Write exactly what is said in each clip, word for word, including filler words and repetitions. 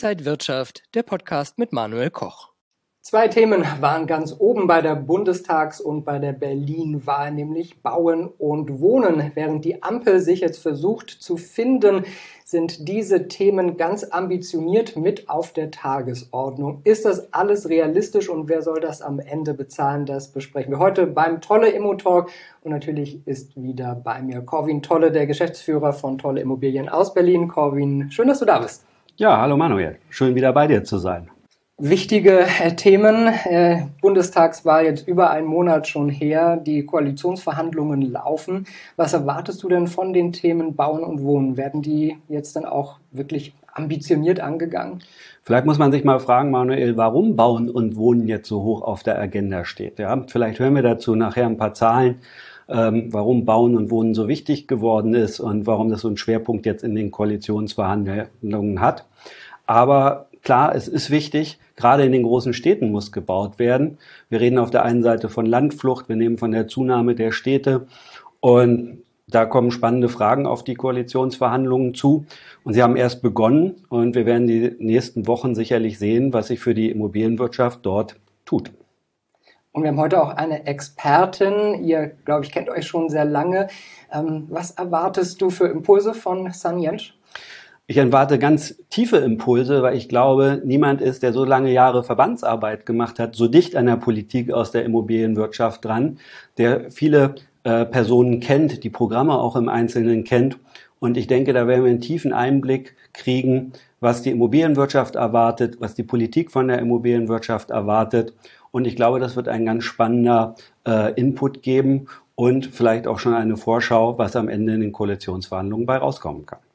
Inside Wirtschaft, der Podcast mit Manuel Koch. Zwei Themen waren ganz oben bei der Bundestags- und bei der Berlin-Wahl, nämlich Bauen und Wohnen. Während die Ampel sich jetzt versucht zu finden, sind diese Themen ganz ambitioniert mit auf der Tagesordnung. Ist das alles realistisch und wer soll das am Ende bezahlen? Das besprechen wir heute beim Tolle Immo-Talk. Und natürlich ist wieder bei mir Corwin Tolle, der Geschäftsführer von Tolle Immobilien aus Berlin. Corwin, schön, dass du da bist. Ja, hallo Manuel. Schön, wieder bei dir zu sein. Wichtige äh, Themen. Äh, Bundestagswahl jetzt über einen Monat schon her. Die Koalitionsverhandlungen laufen. Was erwartest du denn von den Themen Bauen und Wohnen? Werden die jetzt dann auch wirklich ambitioniert angegangen? Vielleicht muss man sich mal fragen, Manuel, warum Bauen und Wohnen jetzt so hoch auf der Agenda steht. Ja, vielleicht hören wir dazu nachher ein paar Zahlen, ähm, warum Bauen und Wohnen so wichtig geworden ist und warum das so einen Schwerpunkt jetzt in den Koalitionsverhandlungen hat. Aber klar, es ist wichtig, gerade in den großen Städten muss gebaut werden. Wir reden auf der einen Seite von Landflucht, wir nehmen von der Zunahme der Städte und da kommen spannende Fragen auf die Koalitionsverhandlungen zu. Und sie haben erst begonnen und wir werden die nächsten Wochen sicherlich sehen, was sich für die Immobilienwirtschaft dort tut. Und wir haben heute auch eine Expertin. Ihr, glaube ich, kennt euch schon sehr lange. Ähm, was erwartest du für Impulse von Sun Jentsch? Ich erwarte ganz tiefe Impulse, weil ich glaube, niemand ist, der so lange Jahre Verbandsarbeit gemacht hat, so dicht an der Politik aus der Immobilienwirtschaft dran, der viele äh, Personen kennt, die Programme auch im Einzelnen kennt. Und ich denke, da werden wir einen tiefen Einblick kriegen, was die Immobilienwirtschaft erwartet, was die Politik von der Immobilienwirtschaft erwartet. Und ich glaube, das wird ein ganz spannender äh, Input geben und vielleicht auch schon eine Vorschau, was am Ende in den Koalitionsverhandlungen bei rauskommen kann.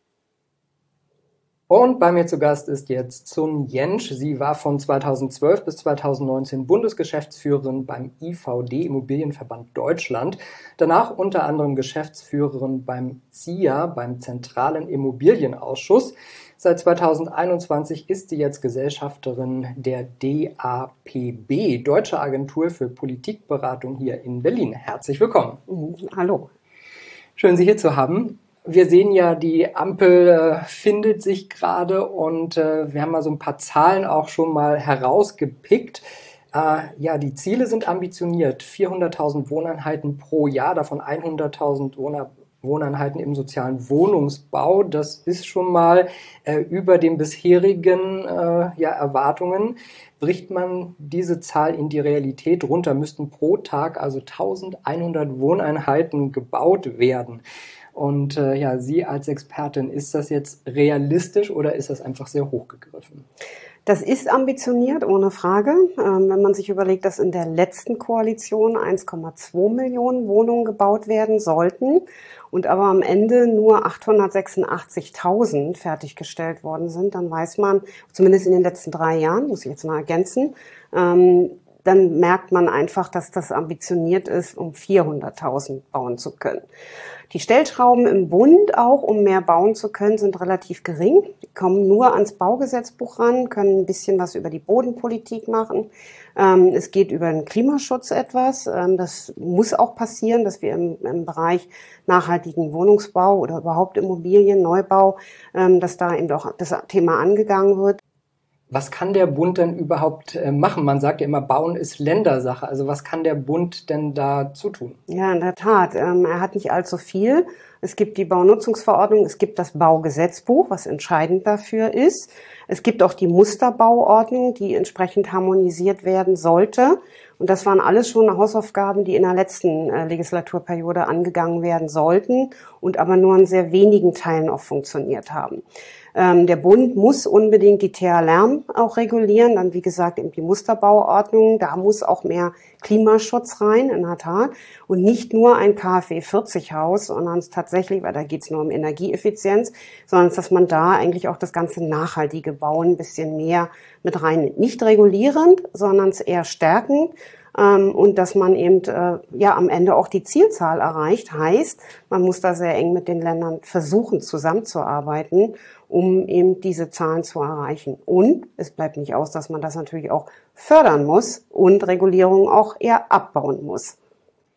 Und bei mir zu Gast ist jetzt Sun Jentsch. Sie war von zweitausendzwölf bis zweitausendneunzehn Bundesgeschäftsführerin beim I V D, Immobilienverband Deutschland. Danach unter anderem Geschäftsführerin beim Z I A, beim Zentralen Immobilienausschuss. Seit zweitausendeinundzwanzig ist sie jetzt Gesellschafterin der D A P B, Deutsche Agentur für Politikberatung hier in Berlin. Herzlich willkommen. Hallo. Schön, Sie hier zu haben. Wir sehen ja, die Ampel äh, findet sich gerade und äh, wir haben mal so ein paar Zahlen auch schon mal herausgepickt. Äh, ja, die Ziele sind ambitioniert. vierhunderttausend Wohneinheiten pro Jahr, davon hunderttausend Wohner, Wohneinheiten im sozialen Wohnungsbau. Das ist schon mal äh, über den bisherigen äh, ja, Erwartungen. Bricht man diese Zahl in die Realität runter, müssten pro Tag also eintausendeinhundert Wohneinheiten gebaut werden. Und äh, ja, Sie als Expertin, ist das jetzt realistisch oder ist das einfach sehr hochgegriffen? Das ist ambitioniert, ohne Frage. Ähm, wenn man sich überlegt, dass in der letzten Koalition eins Komma zwei Millionen Wohnungen gebaut werden sollten und aber am Ende nur achthundertsechsundachtzigtausend fertiggestellt worden sind, dann weiß man, zumindest in den letzten drei Jahren, muss ich jetzt mal ergänzen, ähm, dann merkt man einfach, dass das ambitioniert ist, um vierhunderttausend bauen zu können. Die Stellschrauben im Bund auch, um mehr bauen zu können, sind relativ gering. Die kommen nur ans Baugesetzbuch ran, können ein bisschen was über die Bodenpolitik machen. Ähm, es geht über den Klimaschutz etwas. Ähm, das muss auch passieren, dass wir im, im Bereich nachhaltigen Wohnungsbau oder überhaupt Immobilien, Neubau, ähm, dass da eben auch das Thema angegangen wird. Was kann der Bund denn überhaupt äh, machen? Man sagt ja immer, Bauen ist Ländersache. Also was kann der Bund denn dazu tun? Ja, in der Tat. Ähm, er hat nicht allzu viel. Es gibt die Baunutzungsverordnung, es gibt das Baugesetzbuch, was entscheidend dafür ist. Es gibt auch die Musterbauordnung, die entsprechend harmonisiert werden sollte. Und das waren alles schon Hausaufgaben, die in der letzten äh, Legislaturperiode angegangen werden sollten und aber nur in sehr wenigen Teilen auch funktioniert haben. Ähm, der Bund muss unbedingt die T H-Lärm auch regulieren, dann wie gesagt eben die Musterbauordnung, da muss auch mehr Klimaschutz rein, in der Tat, und nicht nur ein K f E vierzig Haus, sondern es tatsächlich, weil da geht es nur um Energieeffizienz, sondern dass man da eigentlich auch das ganze nachhaltige Bauen ein bisschen mehr mit rein, nicht regulierend, sondern es eher stärkend. Ähm, und dass man eben äh, ja am Ende auch die Zielzahl erreicht, heißt, man muss da sehr eng mit den Ländern versuchen zusammenzuarbeiten, um eben diese Zahlen zu erreichen. Und es bleibt nicht aus, dass man das natürlich auch fördern muss und Regulierung auch eher abbauen muss.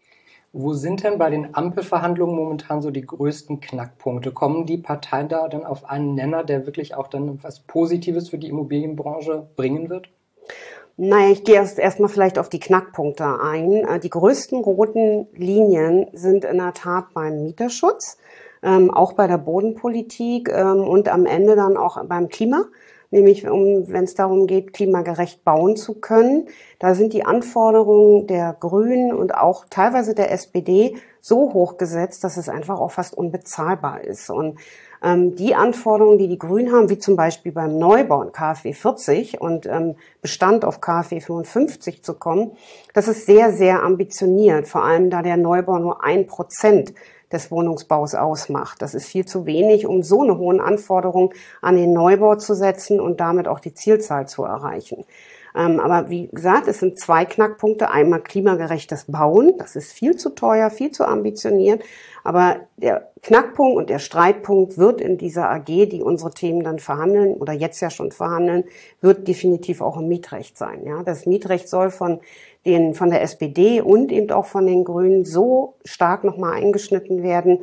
Wo sind denn bei den Ampelverhandlungen momentan so die größten Knackpunkte? Kommen die Parteien da dann auf einen Nenner, der wirklich auch dann etwas Positives für die Immobilienbranche bringen wird? Naja, ich gehe erst erstmal vielleicht auf die Knackpunkte ein. Die größten roten Linien sind in der Tat beim Mieterschutz, ähm, auch bei der Bodenpolitik ähm, und am Ende dann auch beim Klima. Nämlich, um, wenn es darum geht, klimagerecht bauen zu können. Da sind die Anforderungen der Grünen und auch teilweise der S P D so hoch gesetzt, dass es einfach auch fast unbezahlbar ist. Und ähm, die Anforderungen, die die Grünen haben, wie zum Beispiel beim Neubau in K fW vierzig und ähm, Bestand auf K fW fünfundfünfzig zu kommen, das ist sehr, sehr ambitioniert. Vor allem, da der Neubau nur ein Prozent des Wohnungsbaus ausmacht. Das ist viel zu wenig, um so eine hohen Anforderungen an den Neubau zu setzen und damit auch die Zielzahl zu erreichen. Ähm, aber wie gesagt, es sind zwei Knackpunkte. Einmal klimagerechtes Bauen. Das ist viel zu teuer, viel zu ambitioniert. Aber der Knackpunkt und der Streitpunkt wird in dieser A G, die unsere Themen dann verhandeln oder jetzt ja schon verhandeln, wird definitiv auch im Mietrecht sein. Ja, das Mietrecht soll von den, von der S P D und eben auch von den Grünen so stark nochmal eingeschnitten werden.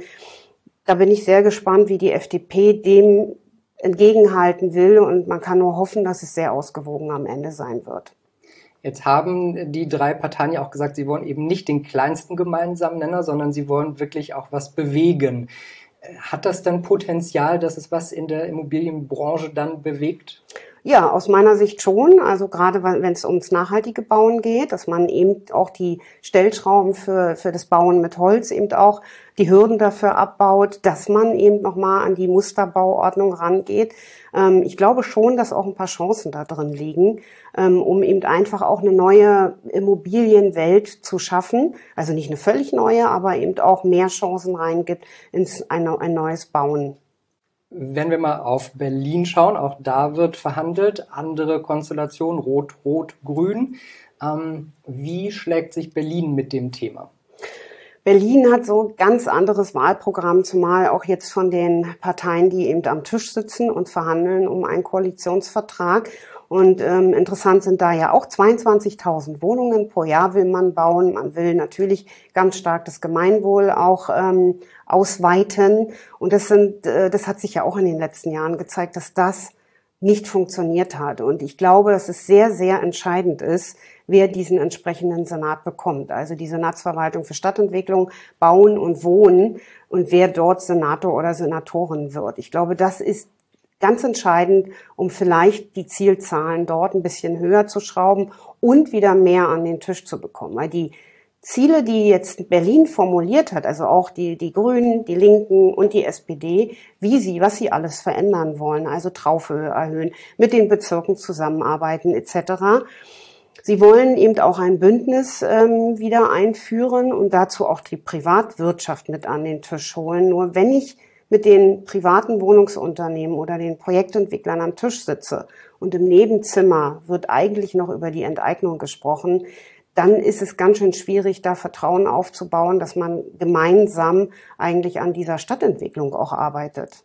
Da bin ich sehr gespannt, wie die F D P dem entgegenhalten will, und man kann nur hoffen, dass es sehr ausgewogen am Ende sein wird. Jetzt haben die drei Parteien ja auch gesagt, sie wollen eben nicht den kleinsten gemeinsamen Nenner, sondern sie wollen wirklich auch was bewegen. Hat das dann Potenzial, dass es was in der Immobilienbranche dann bewegt? Ja, aus meiner Sicht schon. Also gerade wenn es ums nachhaltige Bauen geht, dass man eben auch die Stellschrauben für für das Bauen mit Holz eben auch die Hürden dafür abbaut, dass man eben nochmal an die Musterbauordnung rangeht. Ähm, ich glaube schon, dass auch ein paar Chancen da drin liegen, ähm, um eben einfach auch eine neue Immobilienwelt zu schaffen. Also nicht eine völlig neue, aber eben auch mehr Chancen reingibt ins ein, ein neues Bauen. Wenn wir mal auf Berlin schauen, auch da wird verhandelt, andere Konstellation, Rot, Rot, Grün. Ähm, wie schlägt sich Berlin mit dem Thema? Berlin hat so ein ganz anderes Wahlprogramm, zumal auch jetzt von den Parteien, die eben am Tisch sitzen und verhandeln um einen Koalitionsvertrag. Und ähm, interessant sind da ja auch zweiundzwanzigtausend Wohnungen pro Jahr will man bauen. Man will natürlich ganz stark das Gemeinwohl auch ähm, ausweiten. Und das sind, äh, das hat sich ja auch in den letzten Jahren gezeigt, dass das nicht funktioniert hat. Und ich glaube, dass es sehr, sehr entscheidend ist, wer diesen entsprechenden Senat bekommt. Also die Senatsverwaltung für Stadtentwicklung, Bauen und Wohnen, und wer dort Senator oder Senatorin wird. Ich glaube, das ist ganz entscheidend, um vielleicht die Zielzahlen dort ein bisschen höher zu schrauben und wieder mehr an den Tisch zu bekommen. Weil die Ziele, die jetzt Berlin formuliert hat, also auch die, die Grünen, die Linken und die S P D, wie sie, was sie alles verändern wollen, also Traufhöhe erhöhen, mit den Bezirken zusammenarbeiten et cetera. Sie wollen eben auch ein Bündnis ähm, wieder einführen und dazu auch die Privatwirtschaft mit an den Tisch holen. Nur wenn ich mit den privaten Wohnungsunternehmen oder den Projektentwicklern am Tisch sitze und im Nebenzimmer wird eigentlich noch über die Enteignung gesprochen, dann ist es ganz schön schwierig, da Vertrauen aufzubauen, dass man gemeinsam eigentlich an dieser Stadtentwicklung auch arbeitet.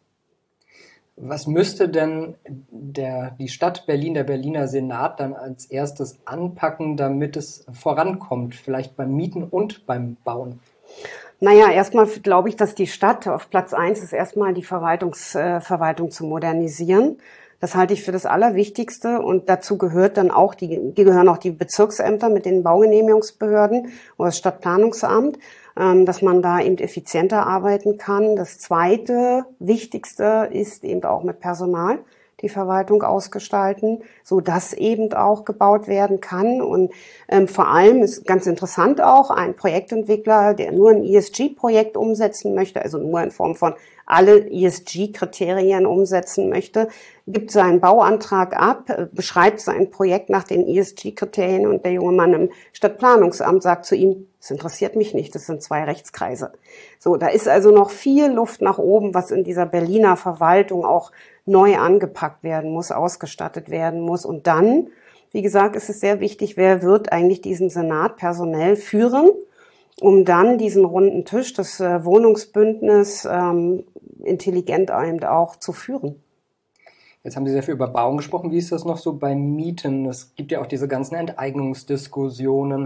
Was müsste denn der, die Stadt Berlin, der Berliner Senat dann als erstes anpacken, damit es vorankommt, vielleicht beim Mieten und beim Bauen? Naja, erstmal glaube ich, dass die Stadt auf Platz eins ist, erstmal die Verwaltungs, äh, Verwaltung zu modernisieren. Das halte ich für das Allerwichtigste, und dazu gehört dann auch die, gehören auch die Bezirksämter mit den Baugenehmigungsbehörden oder das Stadtplanungsamt, ähm, dass man da eben effizienter arbeiten kann. Das zweite Wichtigste ist eben auch mit Personal die Verwaltung ausgestalten, so dass eben auch gebaut werden kann. Und ähm, vor allem ist ganz interessant auch ein Projektentwickler, der nur ein E S G-Projekt umsetzen möchte, also nur in Form von alle E S G-Kriterien umsetzen möchte, gibt seinen Bauantrag ab, beschreibt sein Projekt nach den E S G-Kriterien, und der junge Mann im Stadtplanungsamt sagt zu ihm, das interessiert mich nicht, das sind zwei Rechtskreise. So, da ist also noch viel Luft nach oben, was in dieser Berliner Verwaltung auch neu angepackt werden muss, ausgestattet werden muss. Und dann, wie gesagt, ist es sehr wichtig, wer wird eigentlich diesen Senat personell führen, um dann diesen runden Tisch, das äh, Wohnungsbündnis, ähm, intelligent eben auch zu führen. Jetzt haben Sie sehr viel über Bauen gesprochen. Wie ist das noch so bei Mieten? Es gibt ja auch diese ganzen Enteignungsdiskussionen.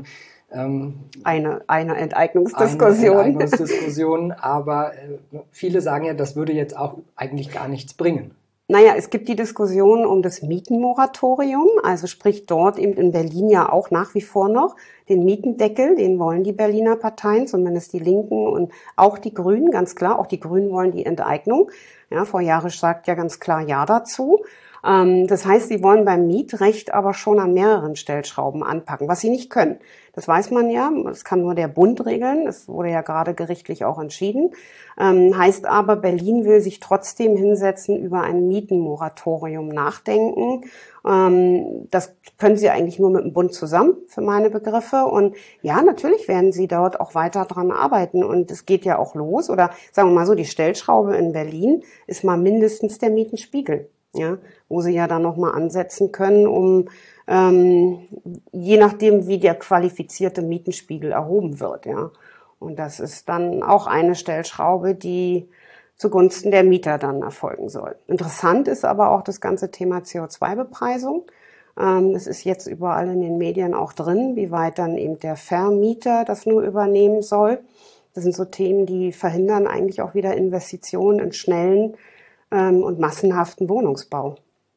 Ähm, eine, eine Enteignungsdiskussion. Eine Enteignungsdiskussion, aber äh, viele sagen ja, das würde jetzt auch eigentlich gar nichts bringen. Naja, es gibt die Diskussion um das Mietenmoratorium, also sprich dort eben in Berlin ja auch nach wie vor noch den Mietendeckel, den wollen die Berliner Parteien, zumindest die Linken und auch die Grünen, ganz klar, auch die Grünen wollen die Enteignung. Ja, Frau Jarisch sagt ja ganz klar Ja dazu. Ähm, das heißt, sie wollen beim Mietrecht aber schon an mehreren Stellschrauben anpacken, was sie nicht können. Das weiß man ja, das kann nur der Bund regeln, das wurde ja gerade gerichtlich auch entschieden. Ähm, heißt aber, Berlin will sich trotzdem hinsetzen, über ein Mietenmoratorium nachdenken. Ähm, das können sie eigentlich nur mit dem Bund zusammen, für meine Begriffe. Und ja, natürlich werden sie dort auch weiter dran arbeiten. Und es geht ja auch los. Oder sagen wir mal so, die Stellschraube in Berlin ist mal mindestens der Mietenspiegel. Ja, wo sie ja dann nochmal ansetzen können, um ähm, je nachdem, wie der qualifizierte Mietenspiegel erhoben wird. Ja, und das ist dann auch eine Stellschraube, die zugunsten der Mieter dann erfolgen soll. Interessant ist aber auch das ganze Thema C O zwei Bepreisung. Ähm, es ist jetzt überall in den Medien auch drin, wie weit dann eben der Vermieter das nur übernehmen soll. Das sind so Themen, die verhindern eigentlich auch wieder Investitionen in schnellen und massenhaften Wohnungsbau.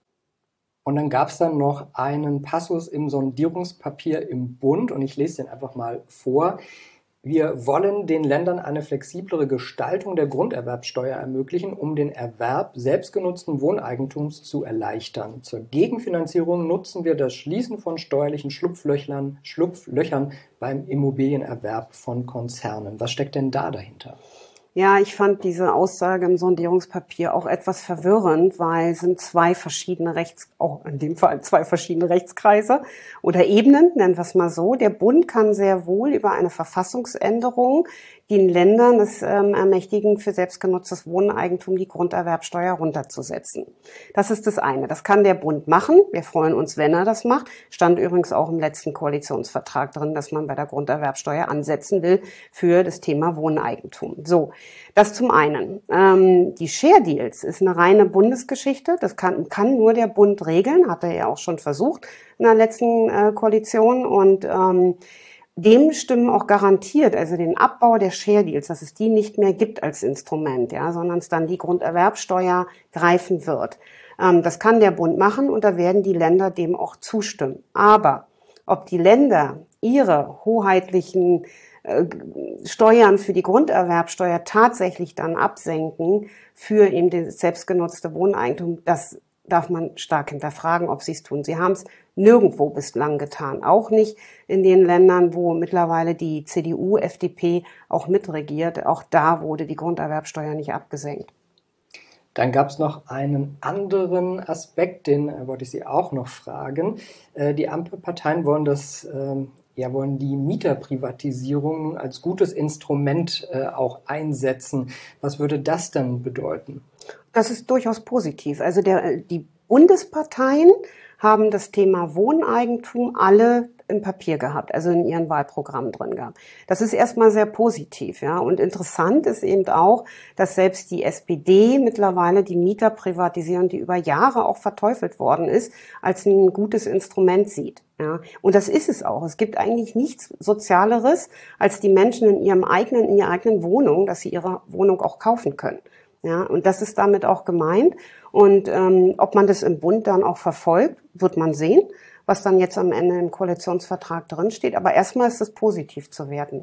Und dann gab es dann noch einen Passus im Sondierungspapier im Bund und ich lese den einfach mal vor. Wir wollen den Ländern eine flexiblere Gestaltung der Grunderwerbsteuer ermöglichen, um den Erwerb selbstgenutzten Wohneigentums zu erleichtern. Zur Gegenfinanzierung nutzen wir das Schließen von steuerlichen Schlupflöchern, Schlupflöchern beim Immobilienerwerb von Konzernen. Was steckt denn da dahinter? Ja, ich fand diese Aussage im Sondierungspapier auch etwas verwirrend, weil es sind zwei verschiedene Rechts, auch in dem Fall zwei verschiedene Rechtskreise oder Ebenen, nennen wir es mal so. Der Bund kann sehr wohl über eine Verfassungsänderung den Ländern das ähm, ermächtigen, für selbstgenutztes Wohneigentum die Grunderwerbsteuer runterzusetzen. Das ist das eine. Das kann der Bund machen. Wir freuen uns, wenn er das macht. Stand übrigens auch im letzten Koalitionsvertrag drin, dass man bei der Grunderwerbsteuer ansetzen will für das Thema Wohneigentum. So, das zum einen. Ähm, die Share Deals ist eine reine Bundesgeschichte. Das kann, kann nur der Bund regeln. Hat er ja auch schon versucht in der letzten äh, Koalition und ähm, dem stimmen auch garantiert, also den Abbau der Share Deals, dass es die nicht mehr gibt als Instrument, ja, sondern es dann die Grunderwerbsteuer greifen wird. Ähm, das kann der Bund machen und da werden die Länder dem auch zustimmen. Aber ob die Länder ihre hoheitlichen äh, Steuern für die Grunderwerbsteuer tatsächlich dann absenken für eben das selbstgenutzte Wohneigentum, das darf man stark hinterfragen, ob sie es tun. Sie haben es nirgendwo bislang getan. Auch nicht in den Ländern, wo mittlerweile die C D U, F D P auch mitregiert. Auch da wurde die Grunderwerbsteuer nicht abgesenkt. Dann gab es noch einen anderen Aspekt, den äh, wollte ich Sie auch noch fragen. Äh, die Ampelparteien wollen das, äh, ja, wollen die Mieterprivatisierung als gutes Instrument äh, auch einsetzen. Was würde das dann bedeuten? Das ist durchaus positiv. Also der, die Bundesparteien haben das Thema Wohneigentum alle im Papier gehabt, also in ihren Wahlprogrammen drin gehabt. Das ist erstmal sehr positiv, ja. Und interessant ist eben auch, dass selbst die S P D mittlerweile die Mieterprivatisierung, die über Jahre auch verteufelt worden ist, als ein gutes Instrument sieht. Ja, und das ist es auch. Es gibt eigentlich nichts Sozialeres, als die Menschen in ihrem eigenen, in ihrer eigenen Wohnung, dass sie ihre Wohnung auch kaufen können. Ja, und das ist damit auch gemeint. Und ähm, ob man das im Bund dann auch verfolgt, wird man sehen, was dann jetzt am Ende im Koalitionsvertrag drinsteht. Aber erstmal ist es positiv zu werten.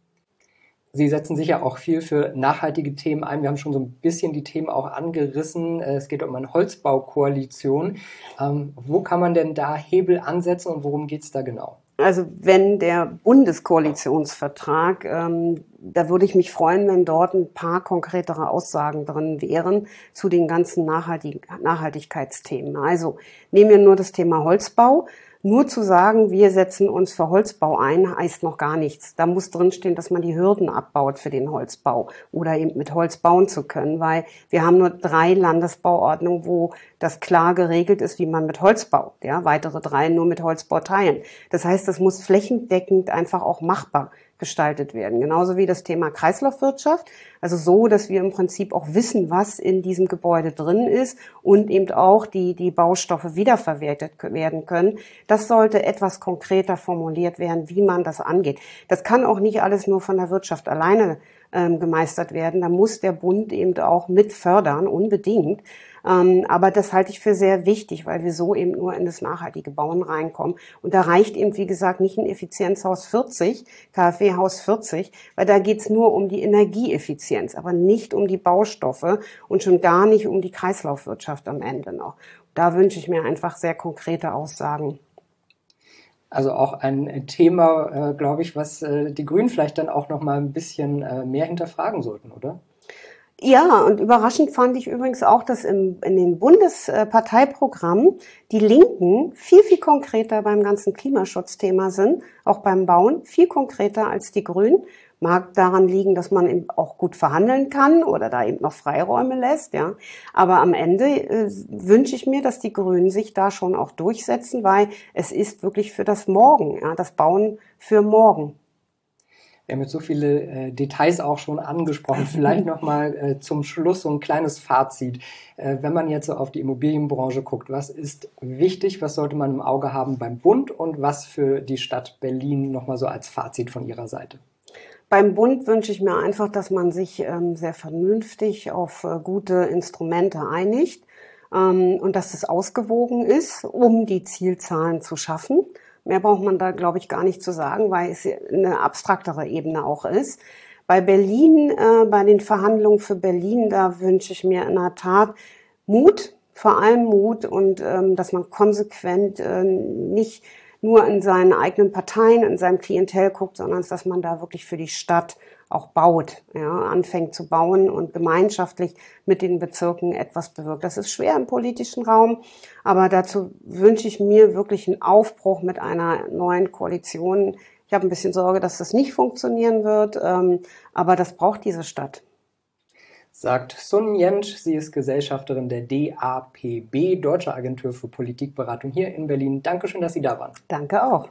Sie setzen sich ja auch viel für nachhaltige Themen ein. Wir haben schon so ein bisschen die Themen auch angerissen. Es geht um eine Holzbaukoalition. Ähm, wo kann man denn da Hebel ansetzen und worum geht es da genau? Also wenn der Bundeskoalitionsvertrag, ähm, da würde ich mich freuen, wenn dort ein paar konkretere Aussagen drin wären zu den ganzen Nachhaltig- Nachhaltigkeitsthemen. Also nehmen wir nur das Thema Holzbau. Nur zu sagen, wir setzen uns für Holzbau ein, heißt noch gar nichts. Da muss drinstehen, dass man die Hürden abbaut für den Holzbau oder eben mit Holz bauen zu können, weil wir haben nur drei Landesbauordnungen, wo das klar geregelt ist, wie man mit Holz baut. Ja, weitere drei nur mit Holzbauteilen. Das heißt, das muss flächendeckend einfach auch machbar gestaltet werden. Genauso wie das Thema Kreislaufwirtschaft. Also so, dass wir im Prinzip auch wissen, was in diesem Gebäude drin ist und eben auch die, die Baustoffe wiederverwertet werden können. Das sollte etwas konkreter formuliert werden, wie man das angeht. Das kann auch nicht alles nur von der Wirtschaft alleine ähm, gemeistert werden. Da muss der Bund eben auch mit fördern, unbedingt. Ähm, aber das halte ich für sehr wichtig, weil wir so eben nur in das nachhaltige Bauen reinkommen. Und da reicht eben, wie gesagt, nicht ein Effizienzhaus vierzig, K f W-Haus vierzig, weil da geht's nur um die Energieeffizienz, aber nicht um die Baustoffe und schon gar nicht um die Kreislaufwirtschaft am Ende noch. Da wünsche ich mir einfach sehr konkrete Aussagen. Also auch ein Thema, äh, glaube ich, was äh, die Grünen vielleicht dann auch noch mal ein bisschen äh, mehr hinterfragen sollten, oder? Ja, und überraschend fand ich übrigens auch, dass im, in den Bundesparteiprogrammen die Linken viel, viel konkreter beim ganzen Klimaschutzthema sind, auch beim Bauen, viel konkreter als die Grünen. Mag daran liegen, dass man eben auch gut verhandeln kann oder da eben noch Freiräume lässt, ja. Aber am Ende äh, wünsche ich mir, dass die Grünen sich da schon auch durchsetzen, weil es ist wirklich für das Morgen, ja, das Bauen für morgen. Wir haben jetzt so viele äh, Details auch schon angesprochen. Vielleicht nochmal äh, zum Schluss so ein kleines Fazit. Äh, wenn man jetzt so auf die Immobilienbranche guckt, was ist wichtig, was sollte man im Auge haben beim Bund und was für die Stadt Berlin nochmal so als Fazit von Ihrer Seite? Beim Bund wünsche ich mir einfach, dass man sich ähm, sehr vernünftig auf äh, gute Instrumente einigt ähm, und dass es ausgewogen ist, um die Zielzahlen zu schaffen. Mehr braucht man da, glaube ich, gar nicht zu sagen, weil es eine abstraktere Ebene auch ist. Bei Berlin, äh, bei den Verhandlungen für Berlin, da wünsche ich mir in der Tat Mut, vor allem Mut und ähm, dass man konsequent äh, nicht nur in seinen eigenen Parteien, in seinem Klientel guckt, sondern dass man da wirklich für die Stadt auch baut, ja, anfängt zu bauen und gemeinschaftlich mit den Bezirken etwas bewirkt. Das ist schwer im politischen Raum, aber dazu wünsche ich mir wirklich einen Aufbruch mit einer neuen Koalition. Ich habe ein bisschen Sorge, dass das nicht funktionieren wird, ähm, aber das braucht diese Stadt. Sagt Sun Jentsch, sie ist Gesellschafterin der D A P B, Deutsche Agentur für Politikberatung hier in Berlin. Dankeschön, dass Sie da waren. Danke auch.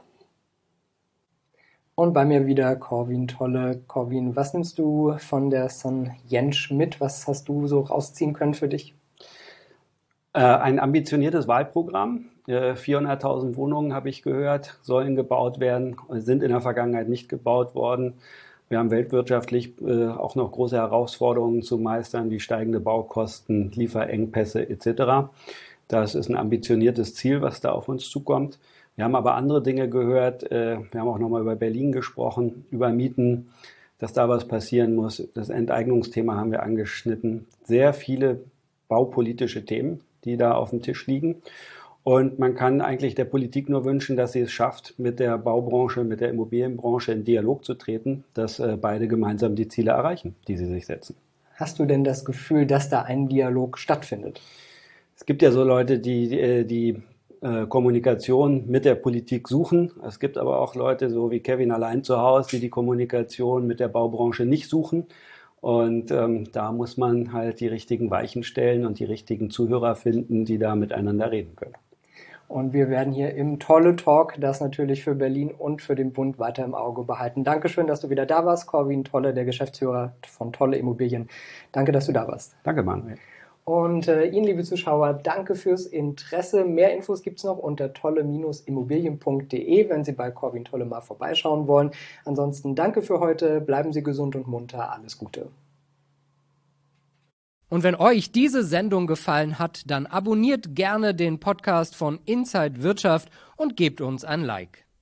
Und bei mir wieder Corwin Tolle. Corwin, was nimmst du von der Sun Jentsch mit? Was hast du so rausziehen können für dich? Äh, ein ambitioniertes Wahlprogramm. Äh, vierhunderttausend Wohnungen, habe ich gehört, sollen gebaut werden, sind in der Vergangenheit nicht gebaut worden. Wir haben weltwirtschaftlich äh, auch noch große Herausforderungen zu meistern, wie steigende Baukosten, Lieferengpässe et cetera. Das ist ein ambitioniertes Ziel, was da auf uns zukommt. Wir haben aber andere Dinge gehört. Äh, wir haben auch nochmal über Berlin gesprochen, über Mieten, dass da was passieren muss. Das Enteignungsthema haben wir angeschnitten. Sehr viele baupolitische Themen, die da auf dem Tisch liegen. Und man kann eigentlich der Politik nur wünschen, dass sie es schafft, mit der Baubranche, mit der Immobilienbranche in Dialog zu treten, dass äh, beide gemeinsam die Ziele erreichen, die sie sich setzen. Hast du denn das Gefühl, dass da ein Dialog stattfindet? Es gibt ja so Leute, die die, die äh, Kommunikation mit der Politik suchen. Es gibt aber auch Leute, so wie Kevin allein zu Hause, die die Kommunikation mit der Baubranche nicht suchen. Und ähm, da muss man halt die richtigen Weichen stellen und die richtigen Zuhörer finden, die da miteinander reden können. Und wir werden hier im Tolle Talk das natürlich für Berlin und für den Bund weiter im Auge behalten. Dankeschön, dass du wieder da warst, Corwin Tolle, der Geschäftsführer von Tolle Immobilien. Danke, dass du da warst. Danke, Manuel. Und äh, Ihnen, liebe Zuschauer, danke fürs Interesse. Mehr Infos gibt's noch unter tolle Bindestrich immobilien punkt de, wenn Sie bei Corwin Tolle mal vorbeischauen wollen. Ansonsten danke für heute, bleiben Sie gesund und munter, alles Gute. Und wenn euch diese Sendung gefallen hat, dann abonniert gerne den Podcast von Inside Wirtschaft und gebt uns ein Like.